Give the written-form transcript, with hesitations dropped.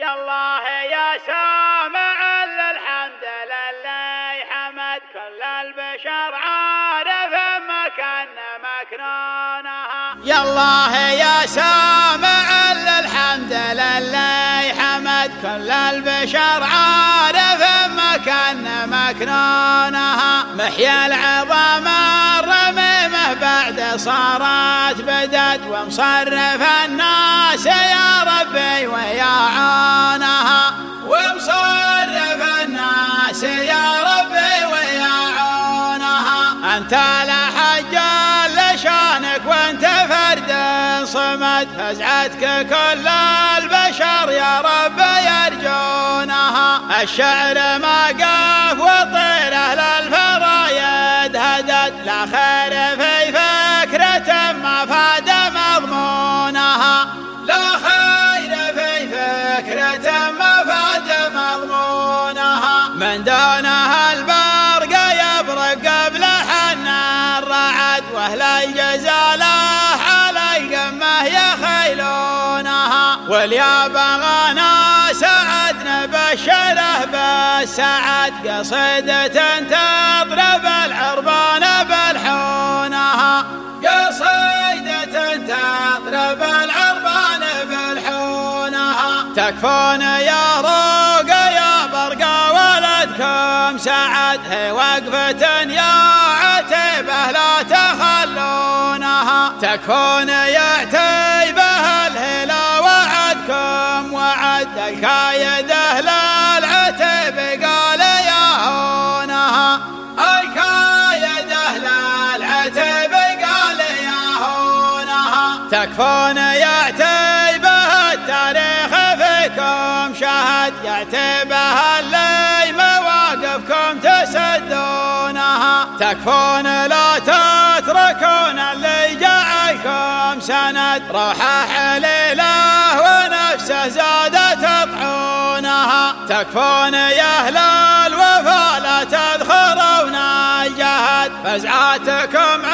يا الله يا سامع الحمد لله حمد كل البشر عارف مكان مكنونها. يا الله يا سامع الحمد لله حمد كل البشر عارف مكان مكنونها. محيا العظام الرميمه بعد صارت بدد ومصرف الناس يا ربي ويا عونها. ومصرف الناس يا ربي ويا عونها. انت لحج لشانك وانت فرد صمد فزعتك كل البشر يا رب يرجونها. الشعر ما قاف وطير اهل الفرايد هدد لا خير في فكرة ما فاد مضمونها. لا خير في فكرة ما فاد مضمونها. من دونها البرق يبرق قبل حن الرعد واهل الجزاله على القمه يخيلونها. واليا بغانا سعدنا بشره بالسعد قصيدة تضرب العربان بالحونها. قصيدة تضرب العربان بالحونها. تكفون يا روقة يا برقة ولدكم سعد هي وقفة يا عتيبة لا تخلونها. تكفون يا عتيبة الهلا وعدكم وعد الكايد أهل العتيب قال يا هونها. الكايد أهل العتيب قال يا هونها. تكفون يا عتيبة التاريخ فيكم شهد يا عتيبة اللي مواقفكم تسدونها. تكفون لا تتركون اللي جعلكم سند روحه حليله ونفسه زادت طحونها. تكفون يا اهل الوفا لا تذخرون الجهد فزعاتكم